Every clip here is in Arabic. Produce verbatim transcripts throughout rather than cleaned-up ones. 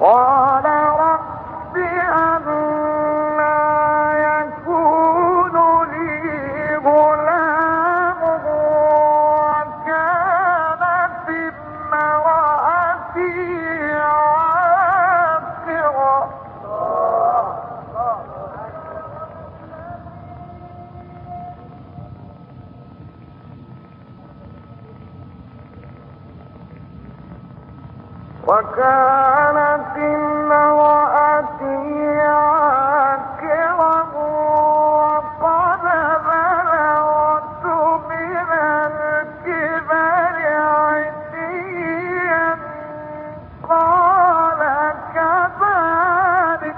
قال رب أنى يكون لي غلام وكانت امرأتي عاقرا وكانت امرأتي عاقرا وقد بلغت من الكبر عتيا قال كذلك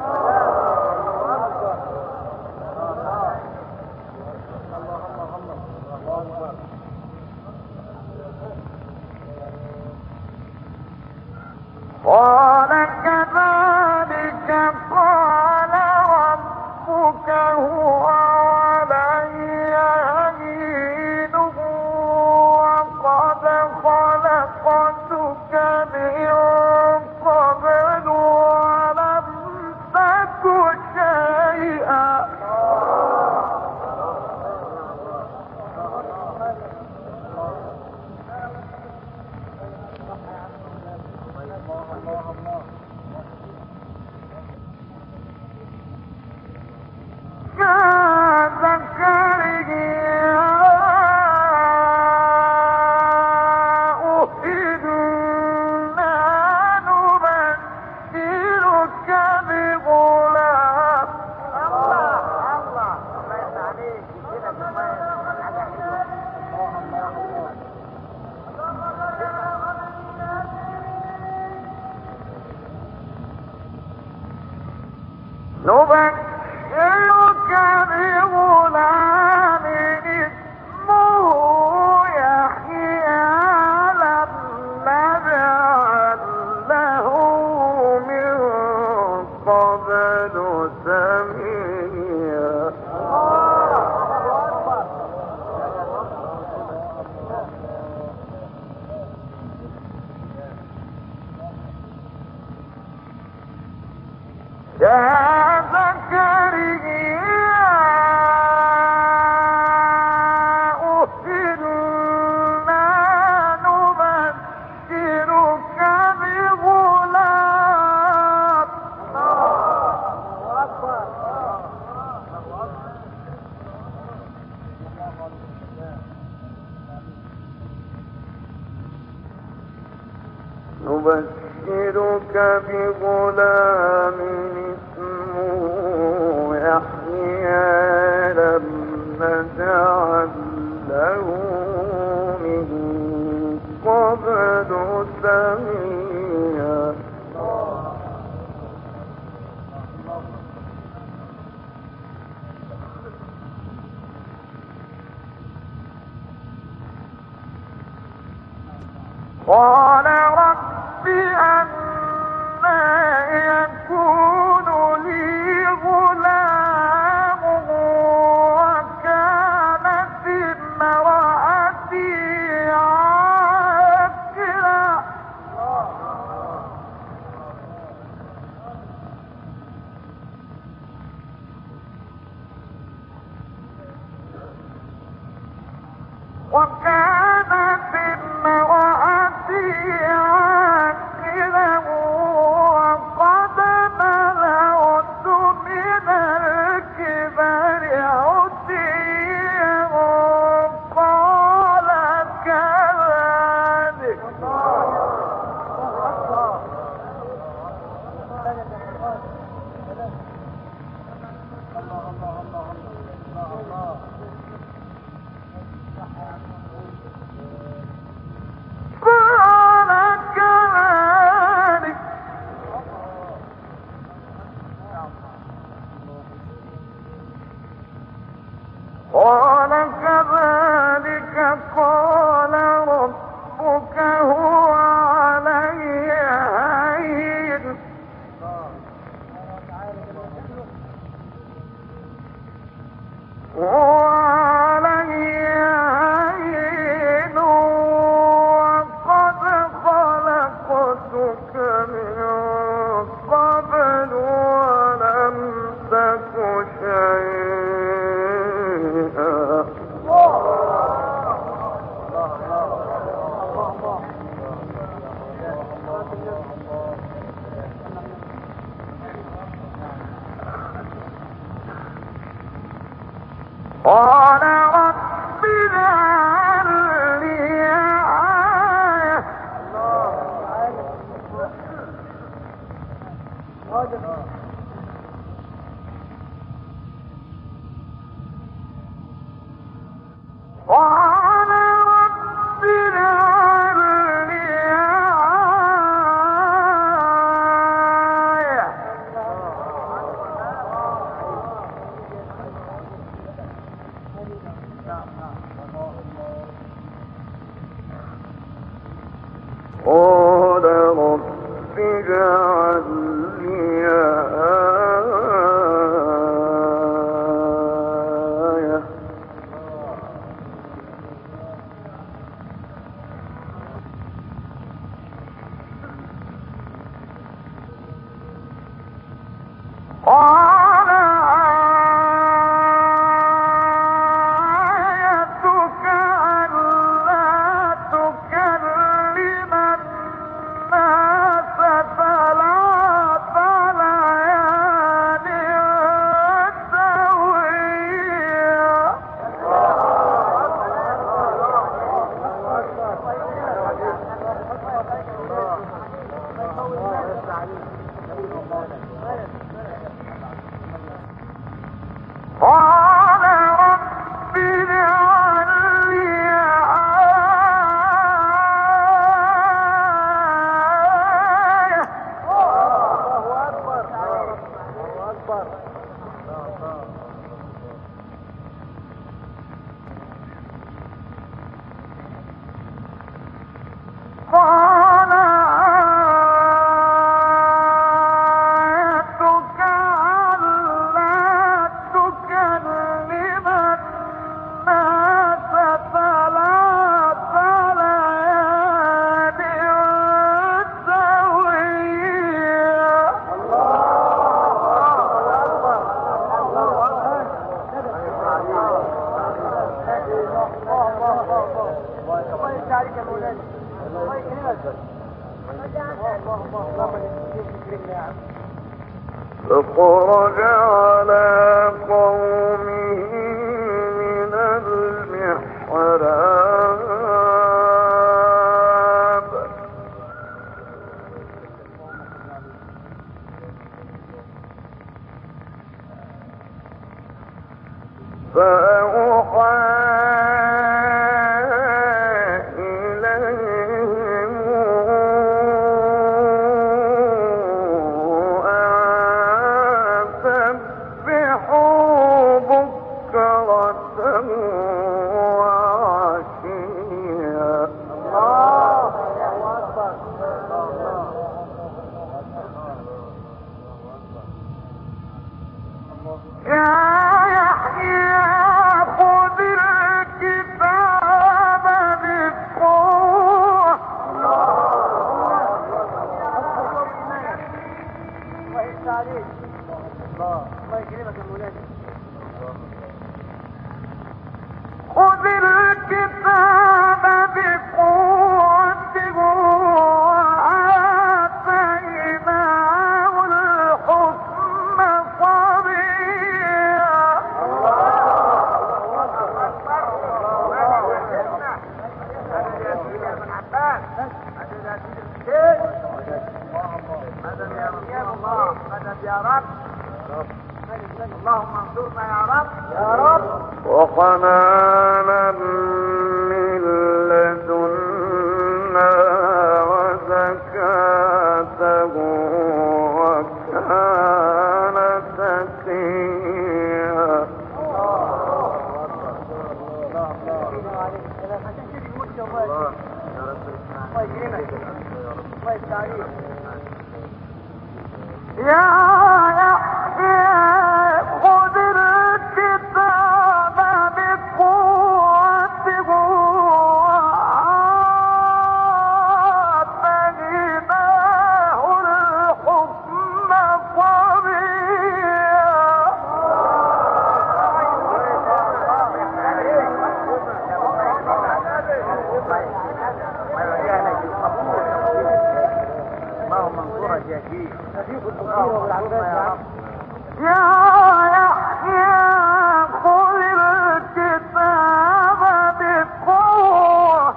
قال كذلك قال ربك هو علي هين وقد خلقتك من قبل ولم تك شيئا نبشرك بغلام اسمه يحيى لم نجعل له من قبل سميا يا زكريا إنا نبشرك بغلام نبشرك بغلام يحيى لم نجعل له من قبل سميا قال رب أنى يكون لي غلام وكانت امرأتي عاقرا وكانت امرأتي عاقرا قال رب اجعل لي آية قال آيتك ألا تكلم الناس ثلاث ليال سويا قال رب اجعل لي آية قال آيتك ألا تكلم الناس ثلاث ليال سويا فخرج على قومه من المحراب فأوحى إليهم أن سبحوا بكرة وعشيا يا يحيى خذ الكتاب بقوة خذ الكتاب بقوة وآتيناه الحكم صبيا يا رب اللهم انصرنا يا رب يا رب وحنانا من لدنا وزكاة وكان تقيا يا يحيى خذ الكتاب بقوة وآتيناه الحكم صبيا اللهم انصرك يا شيخ يا يحيى خذ الكتاب بقوة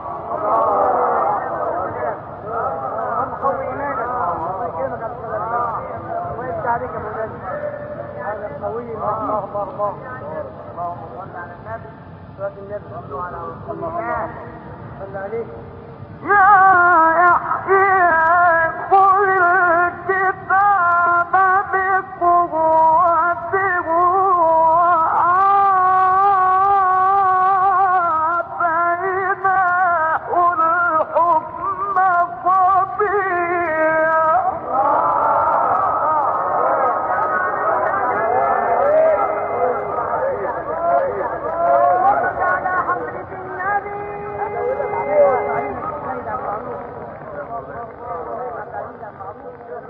يا يحيى خذ الكتاب بقوة وآتيناه الحكم صبيا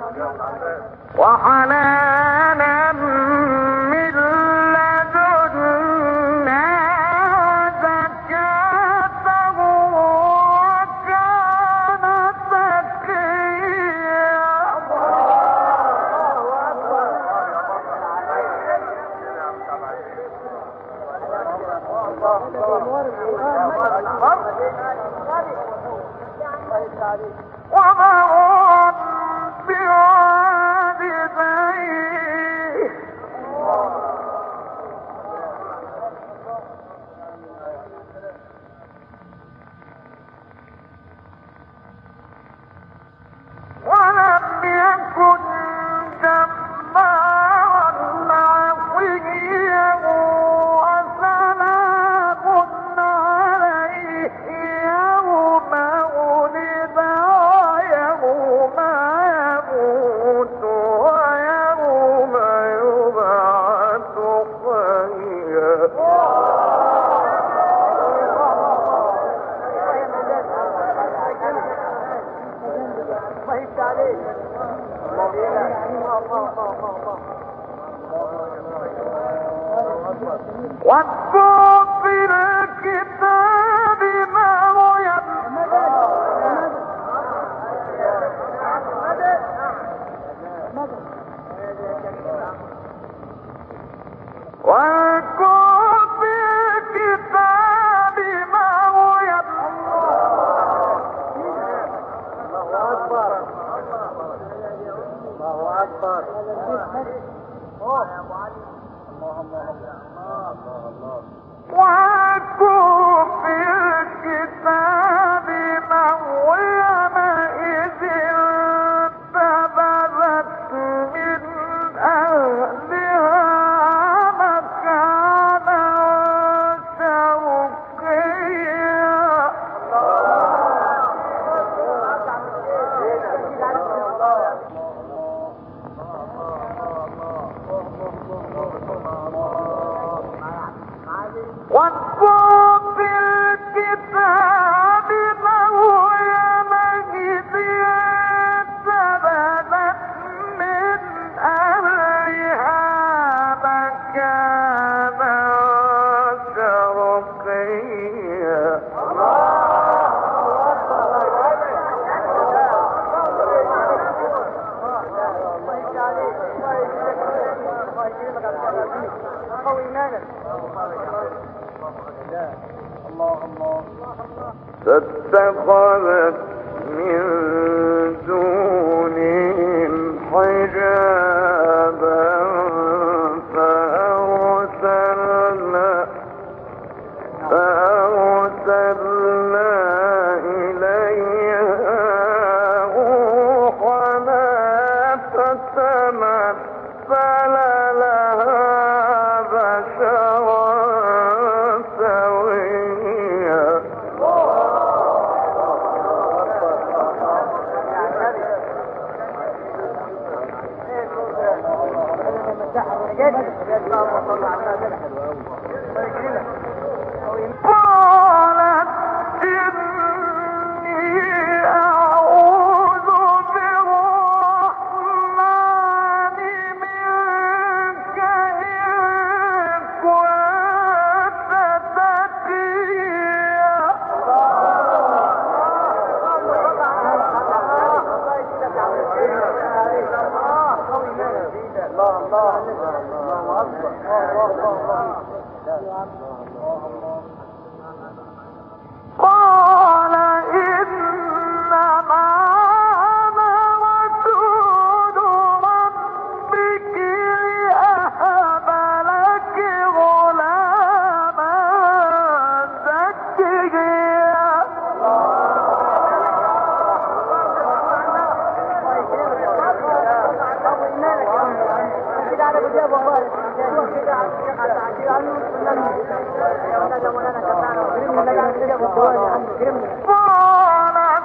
وحنانا من لدنا زكاة وكان زكيا. وبرا بوالديه ولم يكن جبارا عصيا وسلام عليه يوم ولد ويوم يموت ويوم يبعث واذكر في الكتاب مريم واذكر في الكتاب مريم الله أكبر الله أكبر واذكر في الكتاب مريم إذ انتبذت من أهلها مكانا شرقيا. واذكر في الكتاب مريم إذ انتبذت من أهلها مكانا شرقيا. فاتخذت من دونهم حجابا فأرسلنا فأرسلنا إليها روحنا فتمثل لها بشرا سويا. قالت إني أعوذ بالرحمن منك إن كنت تقيا. الله الله الله أكبر قال إنما أنا رسول ربك لأهب لك غلاما زكيا. قالت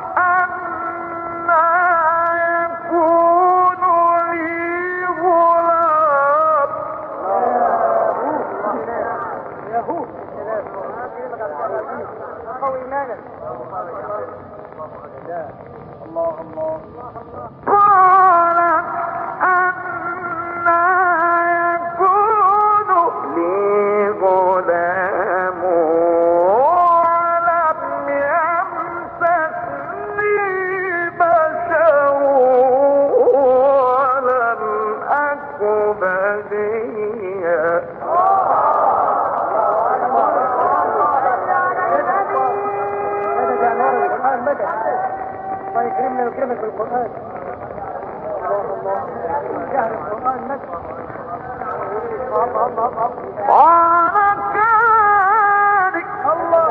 أنى يكون لي غلام الله الله قال أنى يكون لي غلام ولم يمسسني بشر ولم أك بغيا. الله يكرمنا ويكرمك بالقرآن. الله الله جهل القرآن نجم. قال كذلك الله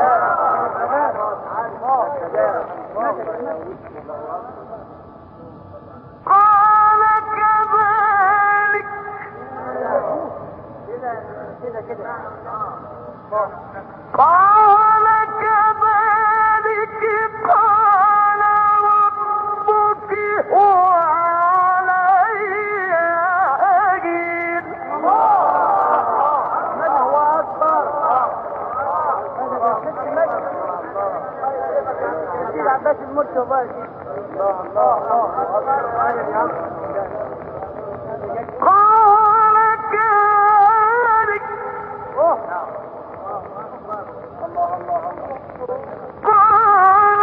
قال كذلك كده كده قال كذلك قال ربك هو علي هين. الله أكبر. سيد عباس المرسي وبارك. الله الله الله قال كذلك قال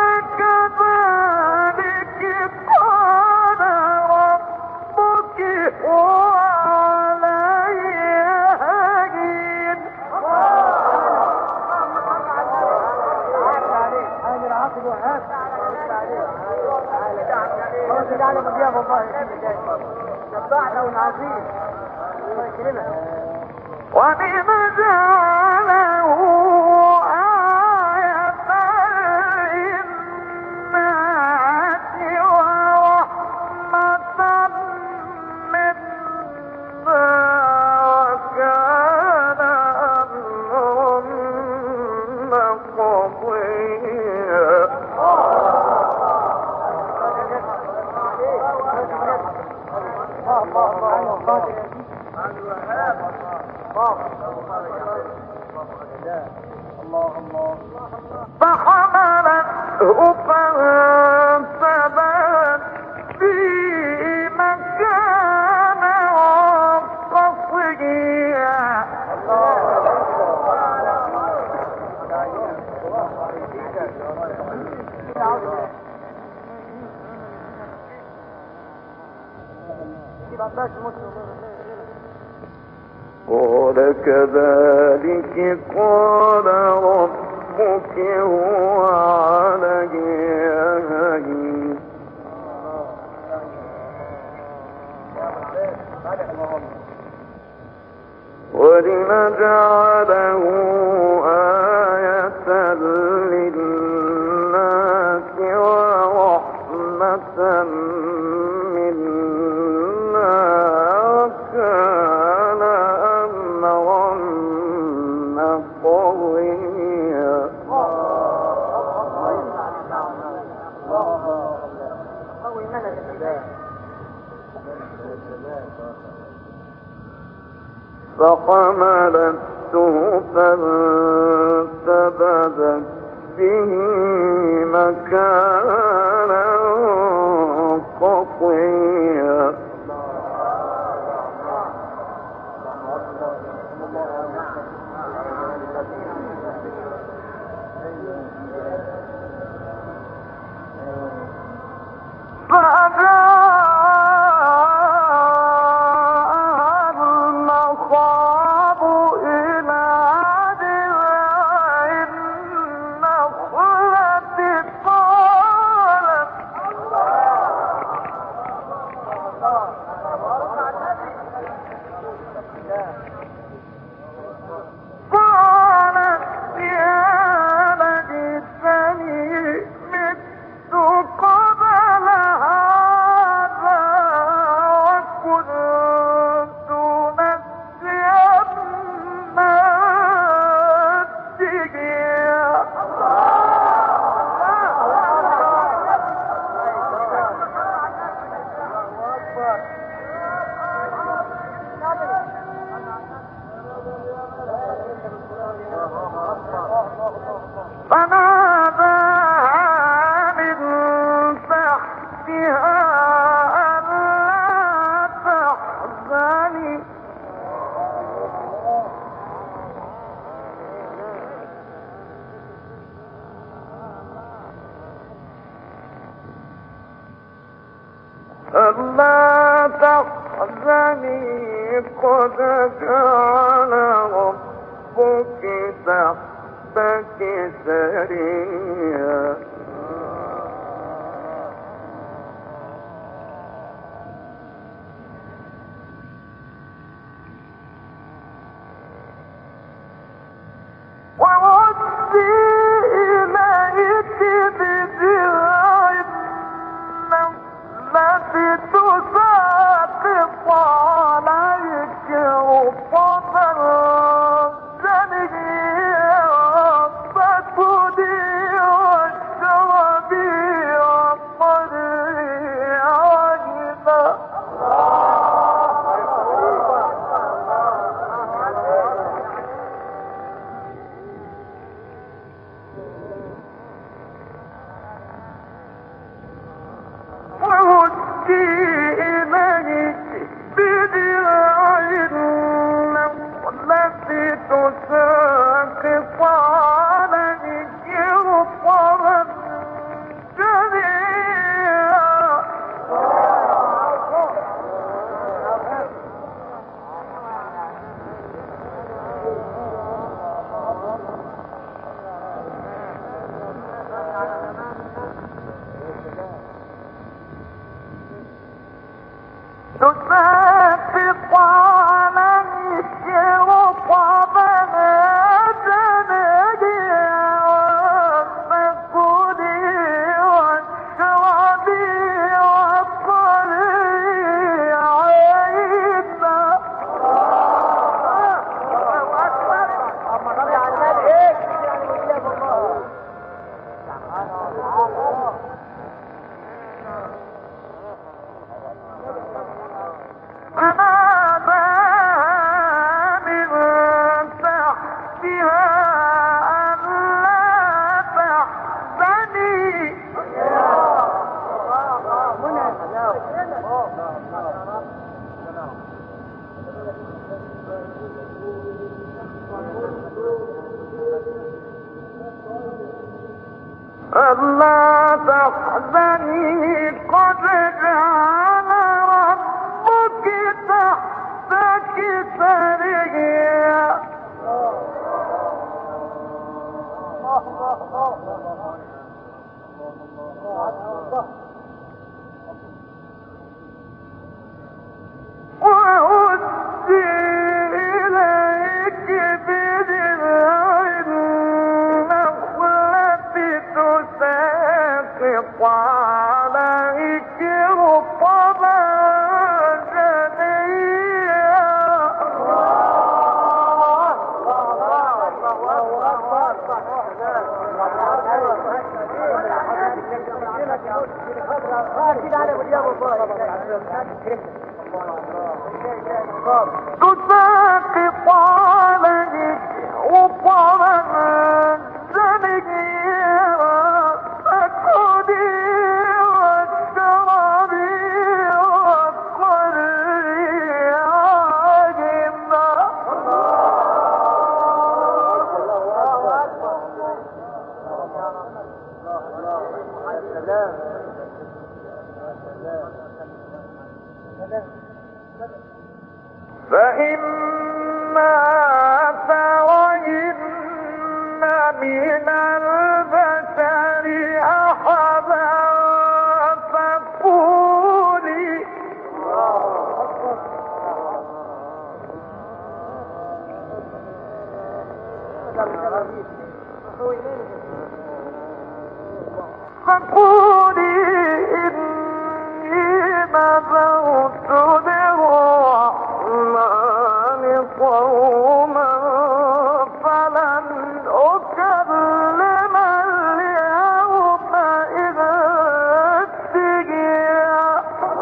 كذلك قال ربك هو علي هين. أنا العاقل وهاب. الله يجعل مضياف الله شبعنا ونعزيه. الله يكرمك. ومن جعله آية للناس ورحمة منا وكان أمرا مقضيا. الله الله فحملته فانتبذت في مكان قصيا. قال كذلك قال ربك هو علي هين. ولنجعله آية للناس ورحمة منا وكان أمرا مقضيا. فحملته فانتبذت به مكانا قصيا. ألا تحزني قد جعل ربك تحتك سريا ألا تحزني قد جعل ربك تحتك سريا وهزي إليك بجذع النخلة تساقط عليك رطبا جنيا تساقط عليك رطبا جنيا فكلي واشربي وقري عينا فإما ترين من البشر أحدا فقولي فقولي إني نذرت للرحمن صوما فلن أكلم اليوم إنسيا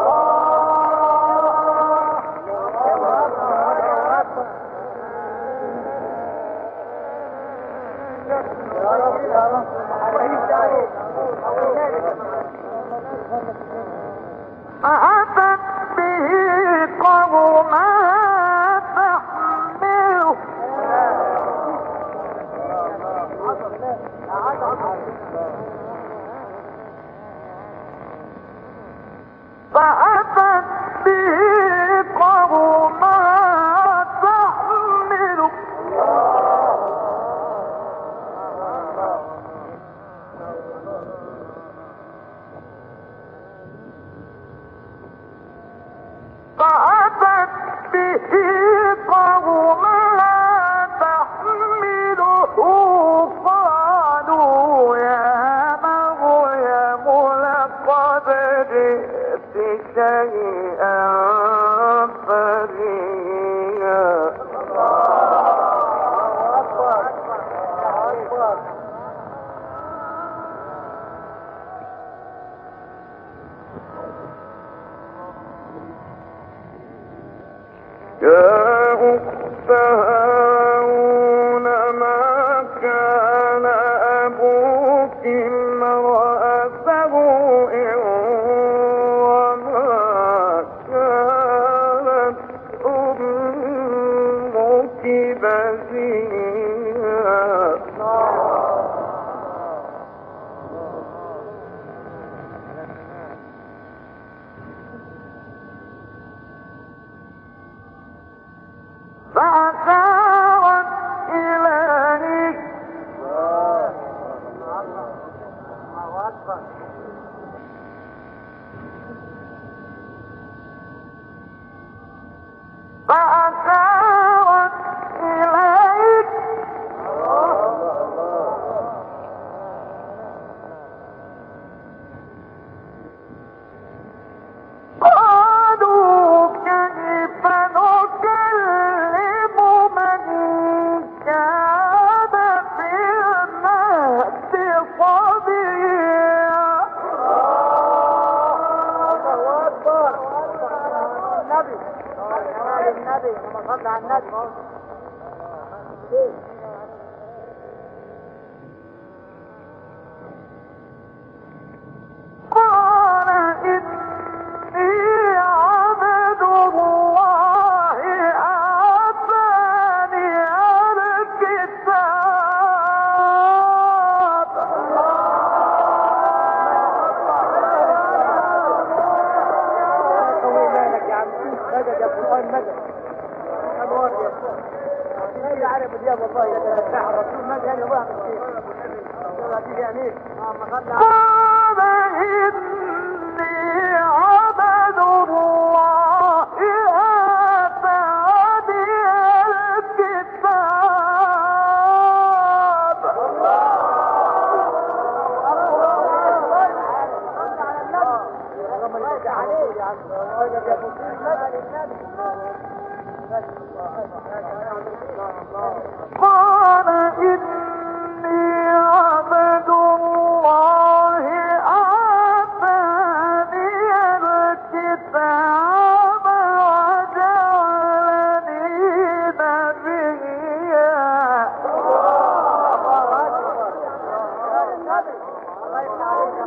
أتت به قوما تحمله فأتت شيئا فريا. يا أخت هارون ما كان أبوك امرأ سوء وما كانت أمك بغيا. فأشارت إليه فأشارت إليه قالوا كيف نكلم من كان في المهد صبيا. الله أكبر. النبي النبي لما صلى على النبي. قال إني عبد الله آتاني الكتاب. طويل بالك يا عم. مدد يا فلان مدد. أنوار يا فلان. هي عارف اليوم والله يتنفع الرسول ما كان يبغى مسكين. هذه أمير. قال إني عبد الله آتاني الكتاب. قال إني